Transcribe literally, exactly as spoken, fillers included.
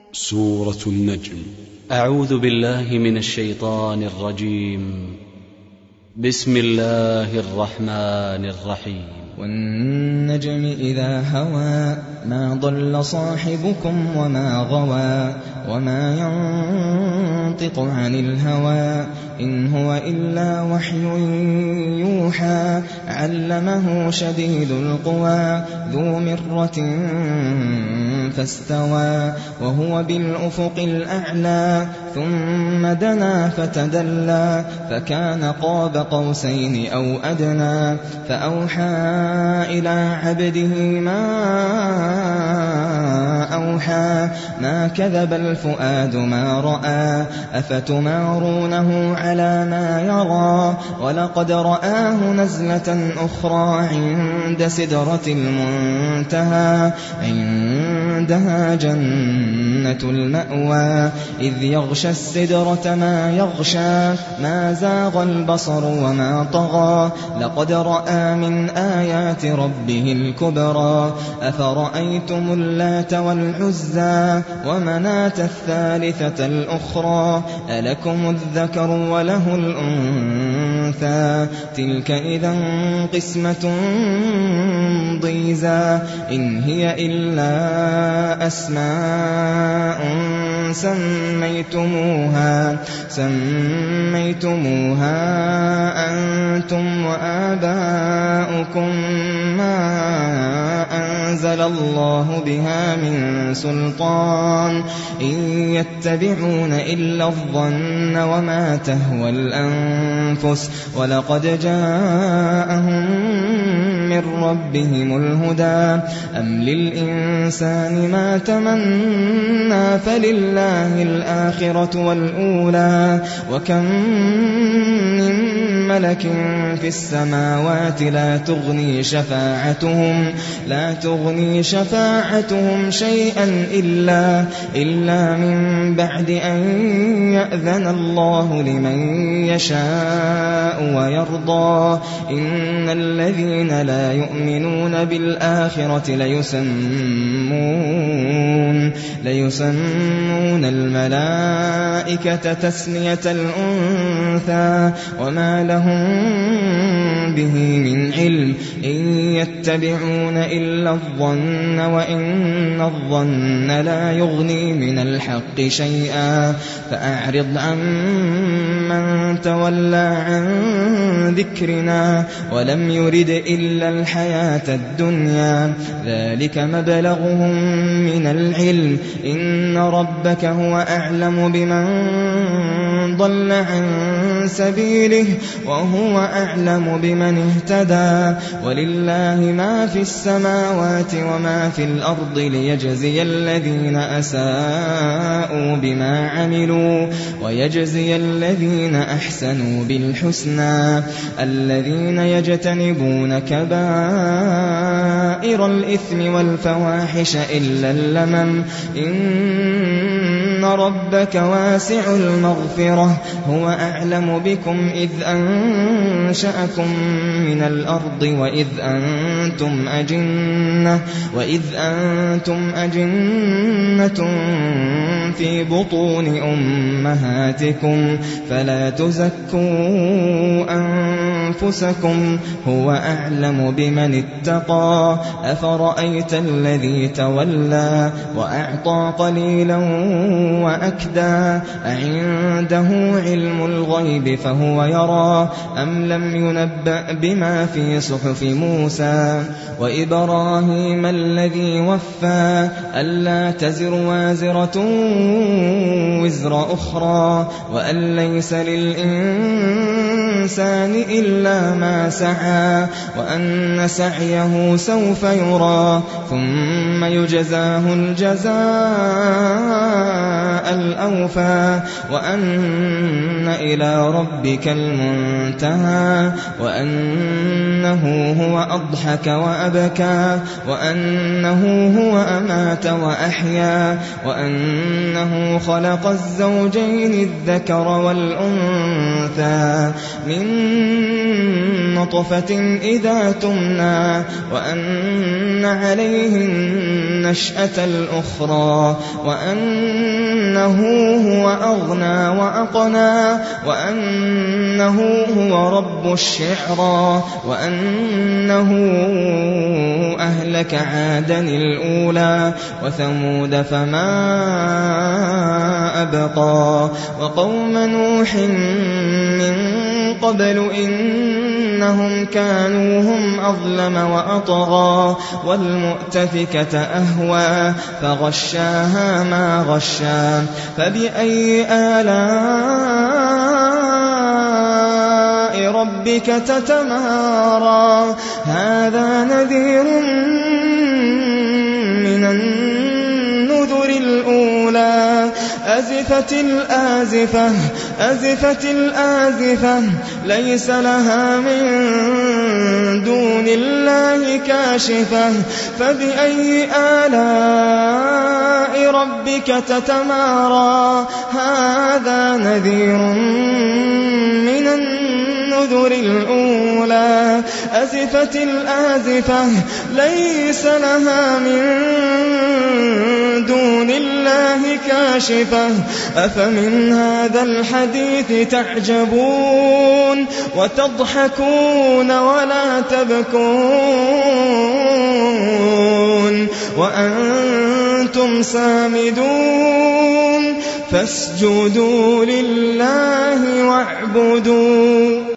سورة النجم. أعوذ بالله من الشيطان الرجيم. بسم الله الرحمن الرحيم. والنجم إذا هوى ما ضل صاحبكم وما غوى وما ينطق عن الهوى إن هو إلا وحي يوحى علمه شديد القوى ذو مرة فاستوى وهو بالأفق الأعلى ثم دنا فتدلى فكان قاب قوسين أو أدنى فأوحى إلى عبده ما أوحى ما كذب الفؤاد ما رأى أفتمارونه على ما يرى ولقد رآه نزلة أخرى عند سدرة المنتهى عندها جنة المأوى إذ يغشى السدرة ما يغشى ما زاغ البصر وما طغى لقد رأى من آيات ربه الكبرى أفرأيتم اللات والعزى ومناة الثالثة الأخرى ألكم الذكر وله الأنثى تلك إذا قسمة ضيزى إن هي إلا أسماء سميتموها سميتموها أنتم وآباؤكم ما أنزل الله بها من سلطان إن يتبعون إلا الظن وما تهوى الأنفس ولقد جاءهم من ربهم الهدى أم للإنسان ما تمنى فلله الآخرة والأولى وكم من ملك في السماوات لا تغني شفاعتهم لا تغني شفاعتهم شيئا إلا إلا من بعد أن يأذن الله لمن يشاء ويرضى إن الذين لا يؤمنون بالآخرة ليسمون ليسمون الملائكة تسمية الأنثى وما لهم به من علم إن يتبعون إلا الظن وإن الظن لا يغني من الحق شيئا فأعرض عن من تولى عن ذكرنا ولم يرد إلا الحياة الدنيا ذلك مبلغهم من العلم إن ربك هو أعلم بمن ضل عن سبيله وهو أعلم بمن اهتدى ولله ما في السماوات وما في الأرض ليجزي الذين أساءوا بما عملوا ويجزي الذين أحسنوا بالحسنى الذين يجتنبون كبائر الإثم والفواحش إلا اللمم إن ربك واسع المغفرة هو أعلم بكم إذ أنشأكم من الأرض وإذ أنتم أجنة وإذ أنتم أجنة في بطون أمهاتكم فلا تزكوا أنفسكم هو أعلم بمن اتقى أفرأيت الذي تولى وأعطى قليلا وأكدى أعنده علم الغيب فهو يرى أم لم ينبأ بما في صحف موسى وإبراهيم الذي وفى ألا تزر وازرة وزر أخرى وأن ليس للإنسان إلا ما سعى وأن سعيه سوف يرى ثم يجزاه الجزاء الأوفى وأن إلى ربك المنتهى وأنه هو أضحك وأبكى وأنه هو أمات وأحيا وأنه خلق الزوجين الذكر والأنثى من نطفة إذا تمنى وأن عليه النشأة الأخرى وأنه هو أغنى وأقنى وأنه هو رب الشعرى وأنه أهلك عادا الأولى وثمود فما أبقى وقوم نوح من قبل إنهم كانوا هم أظلم وأطغى والمؤتفكة أهوى فغشاها ما غشا فبأي آلاء ربك تتمارى هذا نذير من النذر الأولى أزفت الآزفة أزفت الآزفة ليس لها من دون الله كاشفة فبأي آلاء ربك تتمارى هذا نذير من النذر الأولى أزفت الآزفة ليس لها من دون الله كاشفة أفمن هذا الحديث تعجبون وتضحكون ولا تبكون وأنتم سامدون فاسجدوا لله واعبدوا